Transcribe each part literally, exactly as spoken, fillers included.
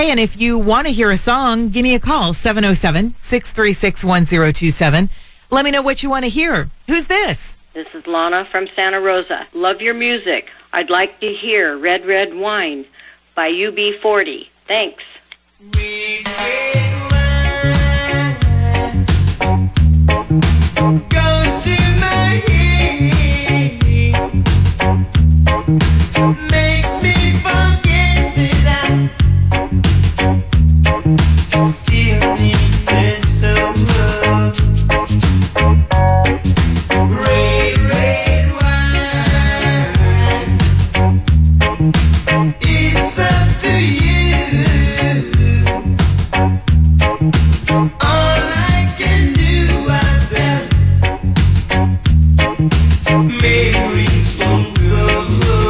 And if you want to hear a song, give me a call, seven oh seven, six three six, one oh two seven. Let me know what you want to hear. Who's this? This is Lana from Santa Rosa. Love your music. I'd like to hear Red Red Wine by U B forty. Thanks. Red, red wine goes to my head, makes me forget that I still need this so much. Red, red wine, it's up to you. All I can do, I bet memories won't go.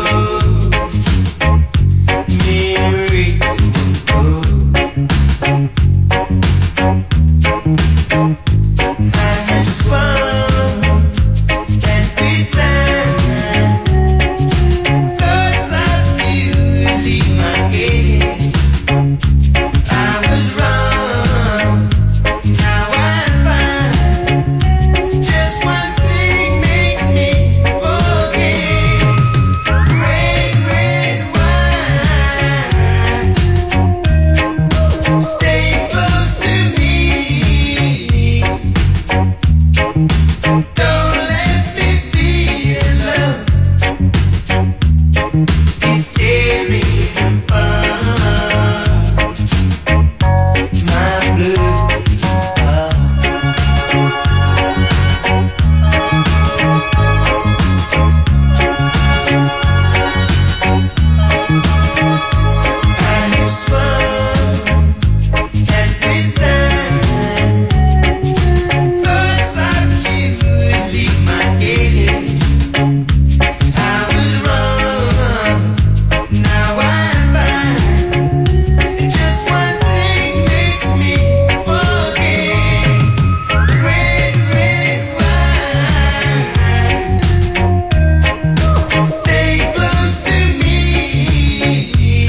Memories won't go. I just want that big time. Thoughts of you leave my head. I was wrong. Now I find just one thing makes me forget. Red, red wine, stay close to me. Don't let me be alone. It's tearing apart my blue. I just want that big time. Thoughts of you leave my head. I was wrong. Now I find just one thing makes me forget. Red, red wine, stay close to me.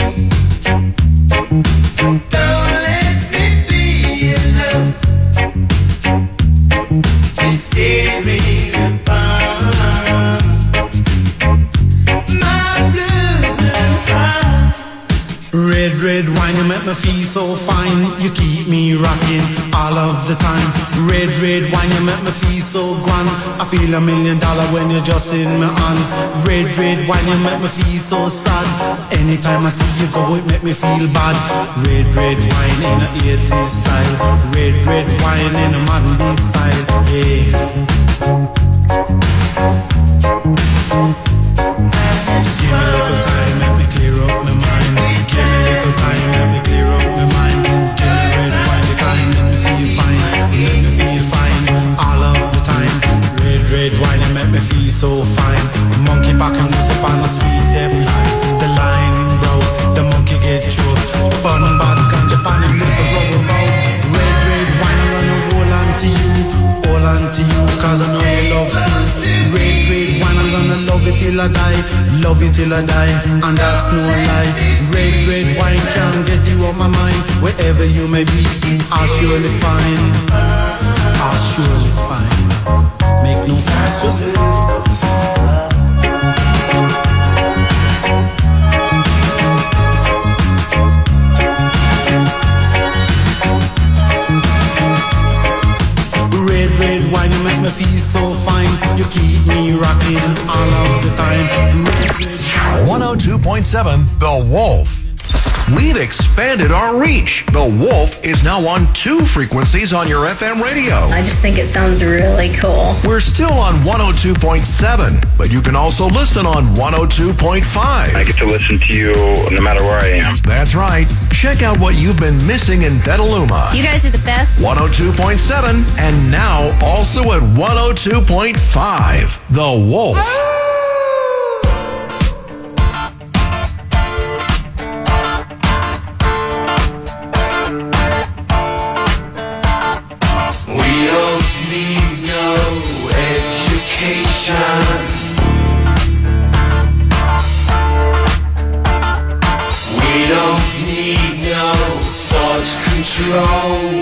Don't let me be alone. It's tearing apart my blue, blue heart. Red, red wine, you make me feel so fine. You keep me rocking all of the time. Red, red wine, you make me feel so grand. I feel a million dollar when you're just in my hand. Red, red wine, you make me feel so sad. Anytime I see you go, it make me feel bad. Red, red wine in a eighties style. Red, red wine in a modern beat style. Yeah. Give me a little time, let me clear up my mind. Give me a little time, let me clear up my mind. Give me red wine, the kind, let me feel fine. Let me feel fine all of the time. Red, red wine, you make me feel so fine. Monkey back and music on a sweet depth line. The line broke, the monkey get choked. Bun bad ganja pan him little rubber mouth. Red, red wine, I'm gonna hold on to you. Hold on to you, cause I know you love me. Red, red wine, I'm gonna love it till I die. Love it till I die, and that's no lie. Red, red wine can't get you off my mind. Wherever you may be, I'll surely find. I'll surely find. Make no fuss, just red, red wine, you make me feel so fine. You keep me rocking all of the time. Red, red one oh two point seven The Wolf. We've expanded our reach. The Wolf is now on two frequencies on your F M radio. I just think it sounds really cool. We're still on one oh two point seven, but you can also listen on one oh two point five. I get to listen to you no matter where I am. That's right. Check out what you've been missing in Petaluma. You guys are the best. one oh two point seven, and now also at one oh two point five. The Wolf. We don't need no education. We don't need no control.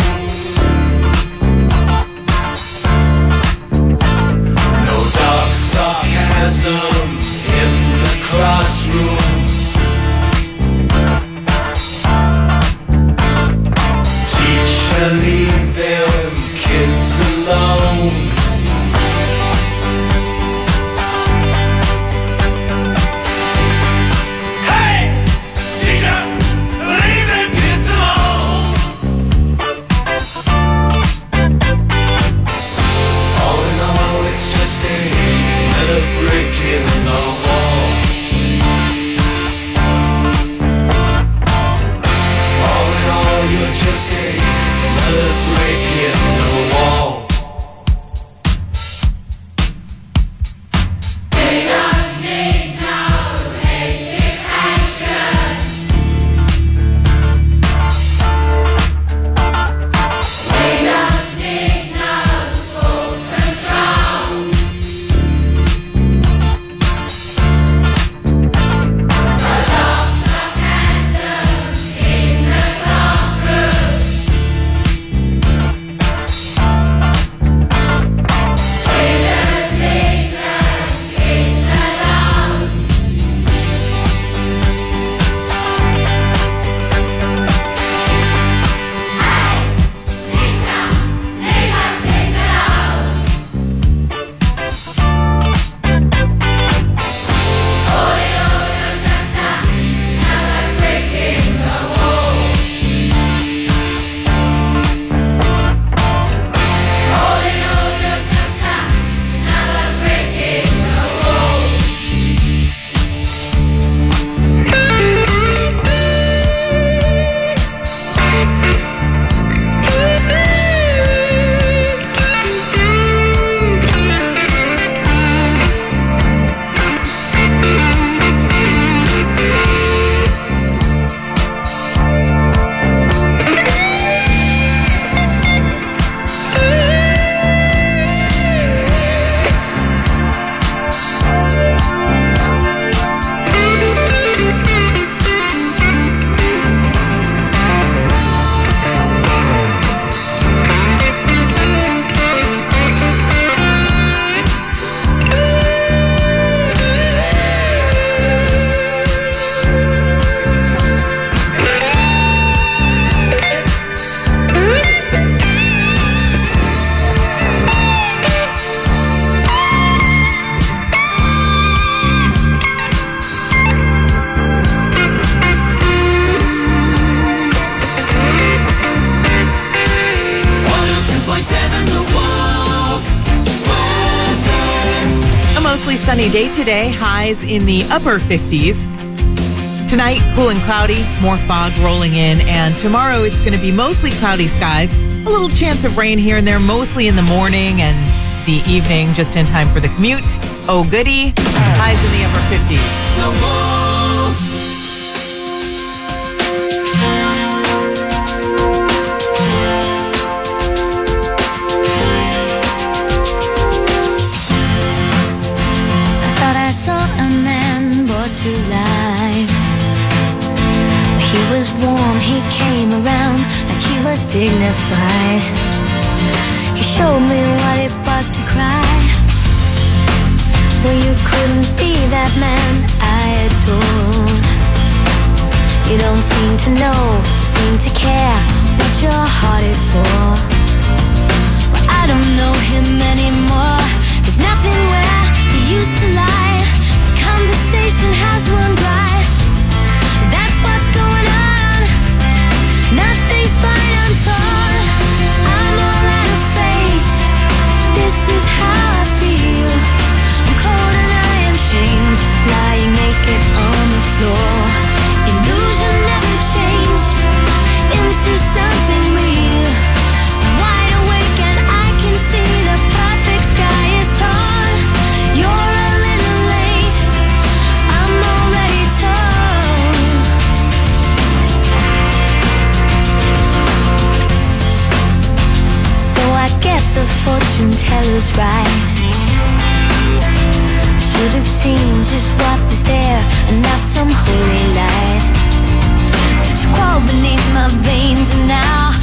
No dark sarcasm in the classroom. Teacher, leave them kids alone. Sunny day today, highs in the upper fifties. Tonight, cool and cloudy, more fog rolling in, and tomorrow it's going to be mostly cloudy skies. A little chance of rain here and there, mostly in the morning and the evening, just in time for the commute. Oh, goody. Highs in the upper fifties. The Wolf. To life. He was warm, he came around like he was dignified. He showed me what it was to cry. Well, you couldn't be that man I adored. You don't seem to know, seem to care what your heart is for. Well, I don't know him anymore. There's nothing where he used to lie. Conversation has run dry. That's what's going on. Nothing's fine, I'm torn. I'm all out of faith. This is how I feel. I'm cold and I am shamed, lying naked on the floor. Illusion never changed into something real. I'm wide awake and I can see the perfect sky is torn. You're a little late, I'm already torn. So I guess the fortune teller's right. I should have seen just what was there and not some holy light. But you crawled beneath my veins and now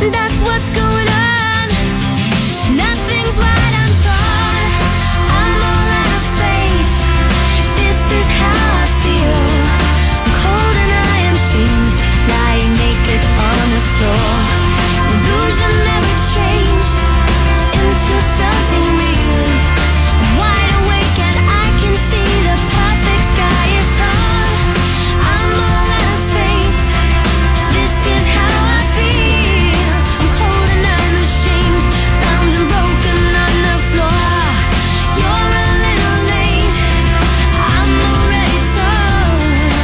That's what's going on. Nothing's right, I'm torn. I'm all out of faith. This is how I feel. I'm cold and I am shamed, lying naked on the floor. Illusion never changed into something real. I'm wide awake and I can see the perfect sky is tall. I'm all out of faith. This is how I feel. I'm cold and I'm ashamed, bound and broken on the floor. You're a little late. I'm already torn.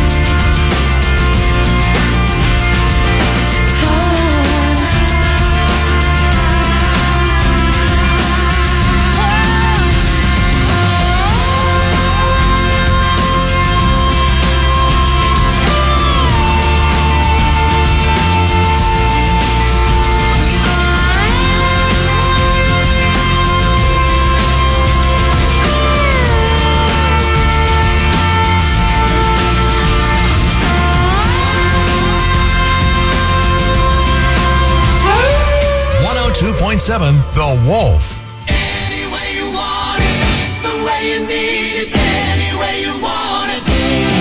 one oh two point seven The Wolf. Any way you want it, it's the way you need it. Any way you want it.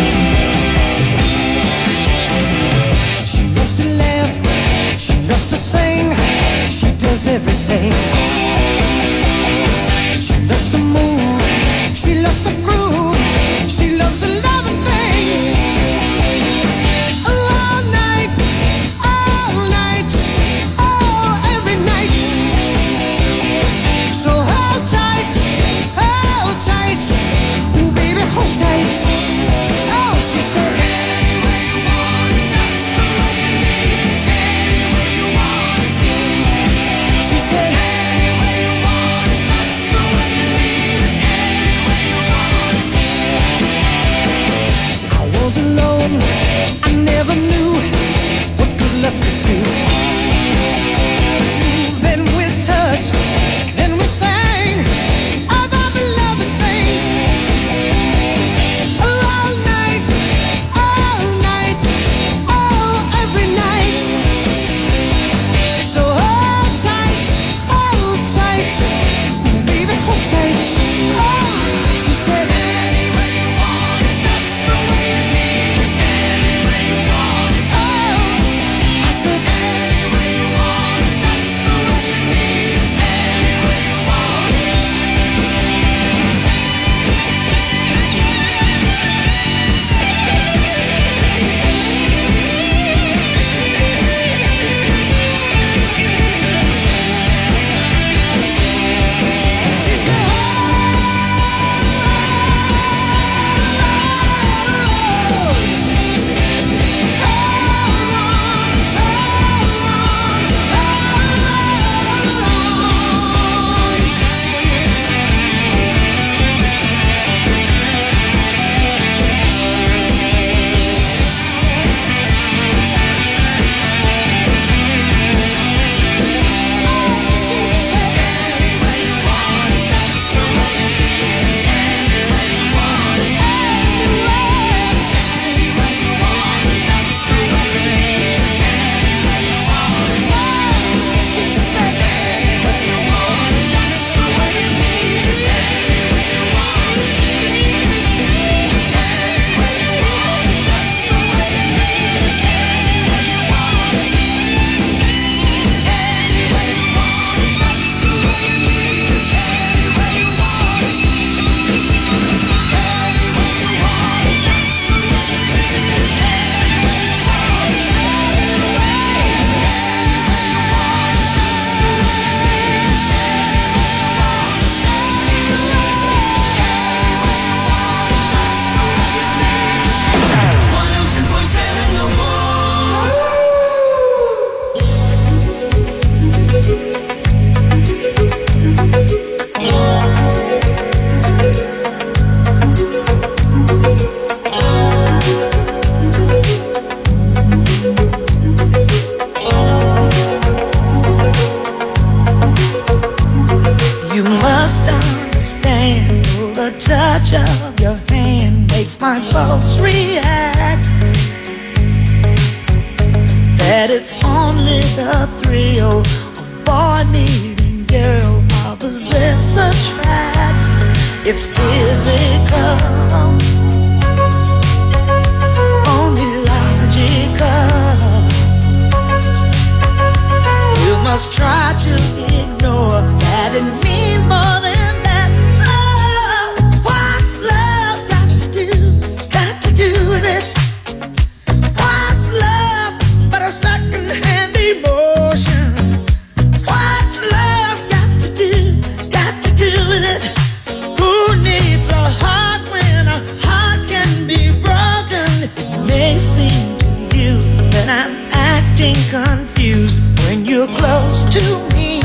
She loves to laugh, she loves to sing, she does everything. She loves to move, she loves to groove, she loves a lot of things. All night, all night, oh, every night. that it's only the thrill of boy meeting girl. Opposites attract, it's physical, only logical. You must try to ignore that it means more than that. Oh, what's love got to do, got to do with it? What's love but a second-hand emotion? What's love got to do, got to do with it? Who needs a heart when a heart can be broken? It may seem to you that I'm acting confused when you're close to me.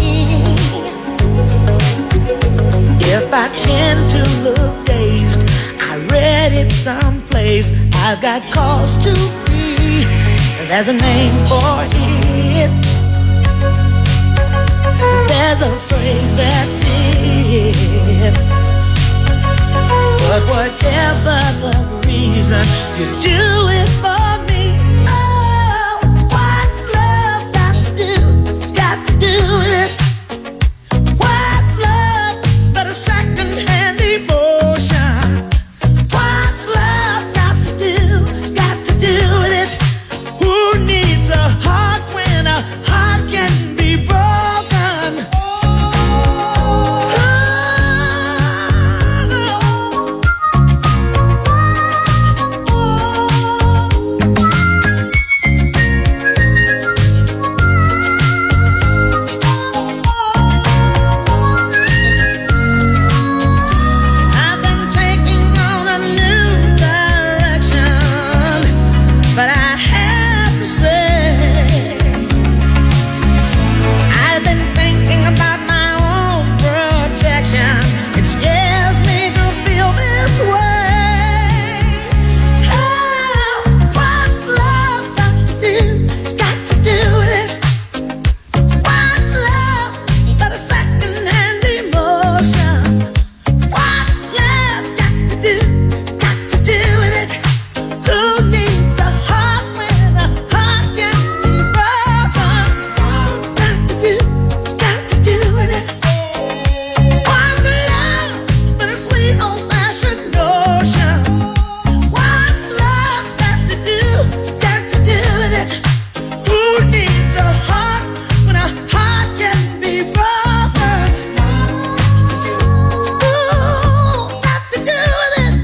If I tend to look dazed, I read it someplace, I've got cause to be. There's a name for it. There's a phrase that fits. But whatever the reason, you do it for me. Oh, what's love got to do, got to do with it? What's love but a second-hand emotion? What's love got to do, got to do with it? Who needs a heart when a heart can be broken? I've been taking on a new direction, but I have to say, I've been thinking about my own protection. It scares me to feel this way. Oh, what's love got to do, got to do with it? What's love but a second-hand emotion? What's love got to do, got to do with it? Who needs a heart when a heart can be broken? Got to do, got to do with it. What's love but a sweet old-fashioned notion? What's love got to do, got to do with it? Who needs a heart when a heart can be broken? Ooh, got to do with it.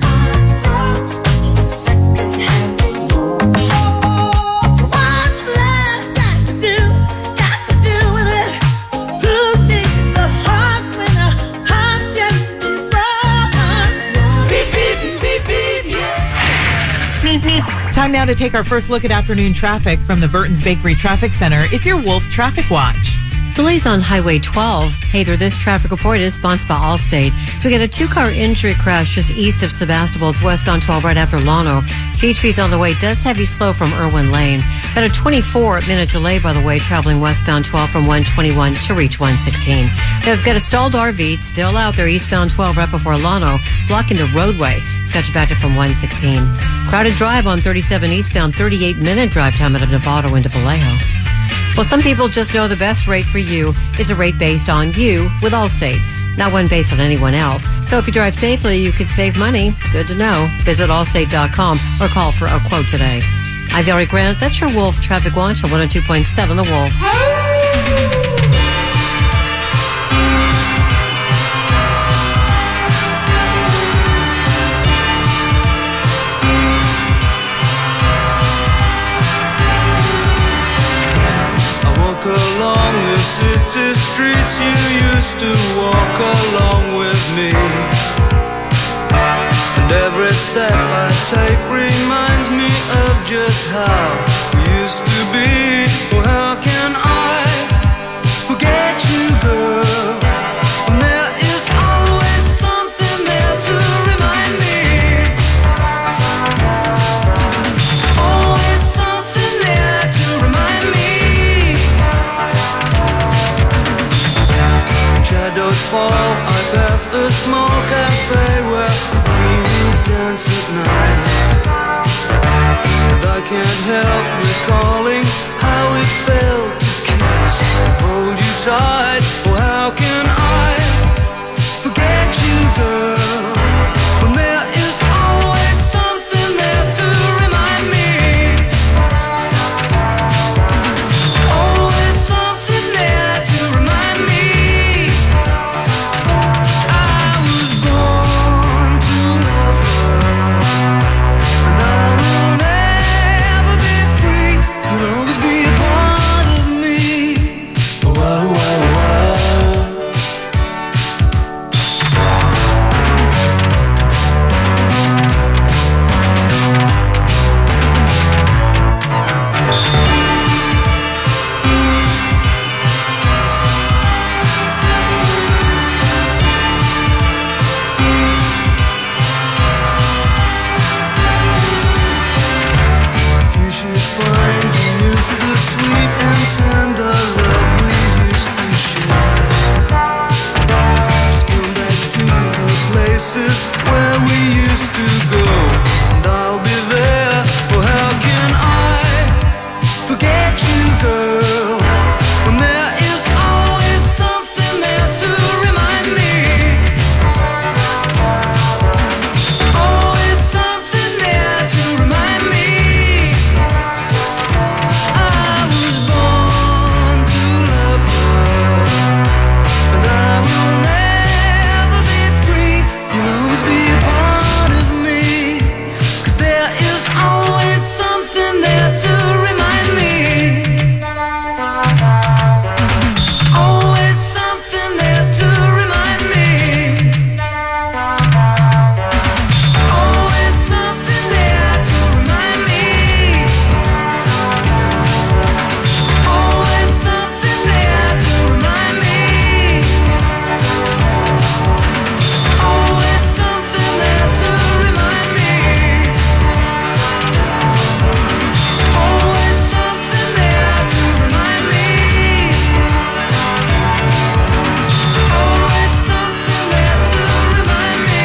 What's love got to do, got to do with it? Who needs a heart when a heart can be broken? Beep, beep, beep, beep, yeah. Beep, beep. Time now to take our first look at afternoon traffic from the Burton's Bakery Traffic Center. It's your Wolf Traffic Watch. Delays on Highway twelve. Hey there, this traffic report is sponsored by Allstate. So we got a two-car injury crash just east of Sebastopol. It's westbound twelve right after Lano. C H P's on the way. Does have you slow from Irwin Lane. Got a twenty-four minute delay, by the way, traveling westbound twelve from one twenty-one to reach one sixteen. They've got a stalled R V. It's still out there eastbound twelve right before Lano, blocking the roadway. It's got you back to from one sixteen. Crowded drive on thirty-seven eastbound, thirty-eight minute drive time out of Novato into Vallejo. Well, some people just know the best rate for you is a rate based on you with Allstate, not one based on anyone else. So if you drive safely, you could save money. Good to know. Visit allstate dot com or call for a quote today. I'm Valerie Grant. That's your Wolf Traffic Watch on one oh two point seven The Wolf. Along the city streets you used to walk along with me, and every step I take reminds me of just how we used to be. Oh, how can I forget you, girl? And there is always something there to remind me. Always something there to remind me. Shadows fall, I pass a small cafe where we would dance at night, and I can't help recalling forget you, girl. When there is always something there to remind me. Always something there to remind me. I was born to love her, but I will never be free. You'll always be a part of me, 'cause there is always something there to remind me. Always something there to remind me. Always something there to remind me. Always something there to remind me. Always something there to remind me. Always something there to remind me. Always something there to remind me.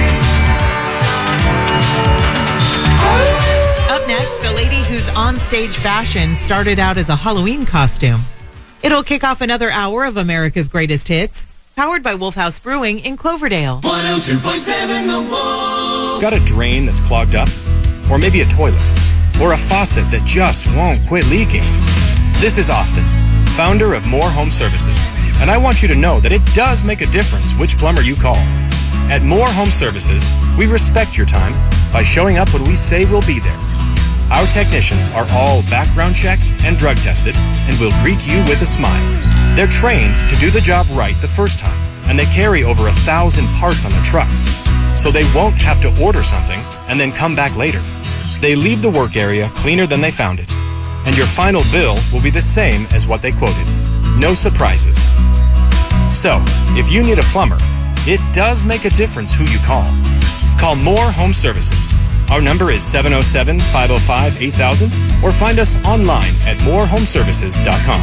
Up next, a lady whose on-stage fashion started out as a Halloween costume. It'll kick off another hour of America's Greatest Hits, powered by Wolf House Brewing in Cloverdale. one oh two point seven The Wolf. Got a drain that's clogged up? Or maybe a toilet? Or a faucet that just won't quit leaking? This is Austin, founder of More Home Services, and I want you to know that it does make a difference which plumber you call. At More Home Services, we respect your time by showing up when we say we'll be there. Our technicians are all background checked and drug tested and will greet you with a smile. They're trained to do the job right the first time, and they carry over a thousand parts on their trucks, so they won't have to order something and then come back later. They leave the work area cleaner than they found it, and your final bill will be the same as what they quoted. No surprises. So, if you need a plumber, it does make a difference who you call. Call More Home Services. Our number is seven oh seven, five oh five, eight thousand, or find us online at more home services dot com.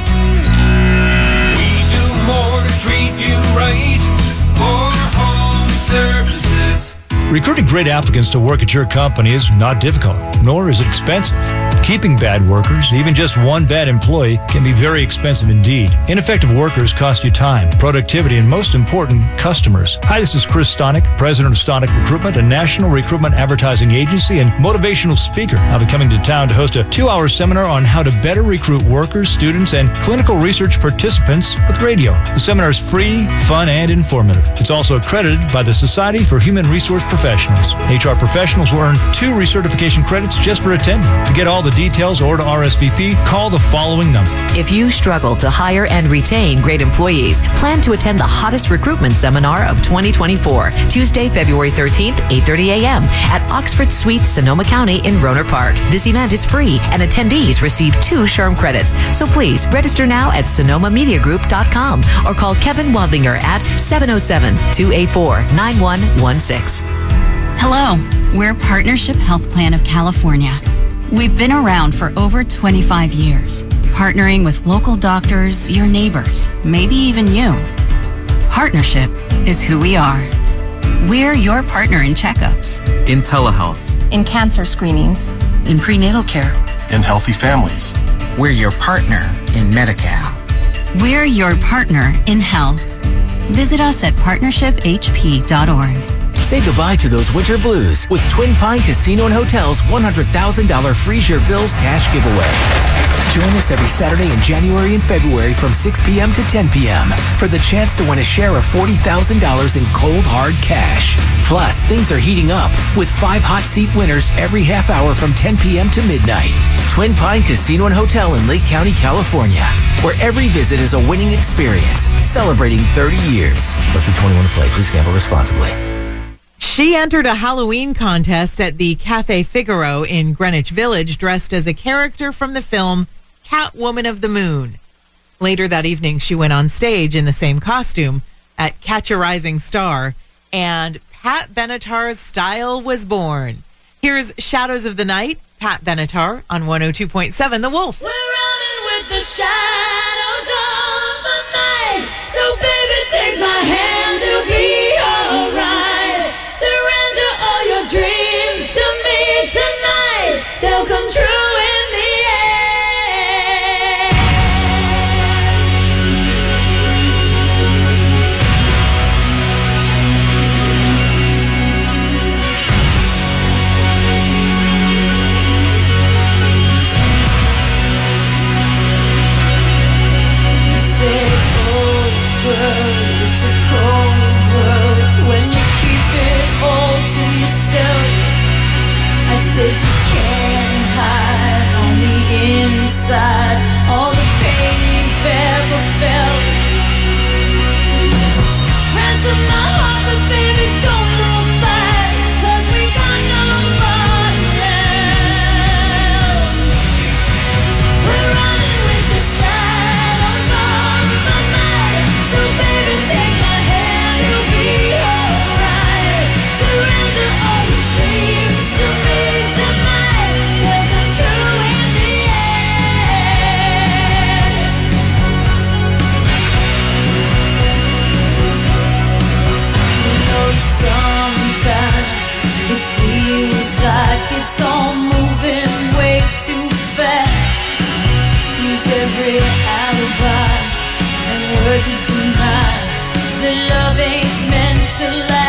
We do more to treat you right. More Home Services. Recruiting great applicants to work at your company is not difficult, nor is it expensive. Keeping bad workers, even just one bad employee, can be very expensive indeed. Ineffective workers cost you time, productivity, and most important, customers. Hi, this is Chris Stonick, president of Stonick Recruitment, a national recruitment advertising agency and motivational speaker. I'll be coming to town to host a two-hour seminar on how to better recruit workers, students, and clinical research participants with radio. The seminar is free, fun, and informative. It's also accredited by the Society for Human Resource Professionals. H R professionals will earn two recertification credits just for attending. To get all the details or to R S V P, call the following number. If you struggle to hire and retain great employees, plan to attend the hottest recruitment seminar of twenty twenty-four, Tuesday, February thirteenth, eight thirty a.m. at Oxford Suite, Sonoma County in Rohnert Park. This event is free and attendees receive two SHRM credits. So please register now at sonoma media group dot com or call Kevin Wadlinger at seven oh seven, two eight four, nine one one six. Hello, we're Partnership Health Plan of California. We've been around for over twenty-five years, partnering with local doctors, your neighbors, maybe even you. Partnership is who we are. We're your partner in checkups, in telehealth, in cancer screenings, in prenatal care, in healthy families. We're your partner in Medi-Cal. We're your partner in health. Visit us at partnership h p dot org. Say goodbye to those winter blues with Twin Pine Casino and Hotel's one hundred thousand dollars Freeze Your Bills cash giveaway. Join us every Saturday in January and February from six p.m. to ten p.m. for the chance to win a share of forty thousand dollars in cold, hard cash. Plus, things are heating up with five hot seat winners every half hour from ten p.m. to midnight. Twin Pine Casino and Hotel in Lake County, California, where every visit is a winning experience. Celebrating thirty years. Must be twenty-one to play. Please gamble responsibly. She entered a Halloween contest at the Café Figaro in Greenwich Village dressed as a character from the film Catwoman of the Moon. Later that evening, she went on stage in the same costume at Catch a Rising Star, and Pat Benatar's style was born. Here's Shadows of the Night, Pat Benatar on one oh two point seven The Wolf. We're running with the shadows of the night. So baby, take my hand to be alright. Surrender all your dreams to me tonight. They'll come true in the every alibi and word to deny that love ain't meant to last.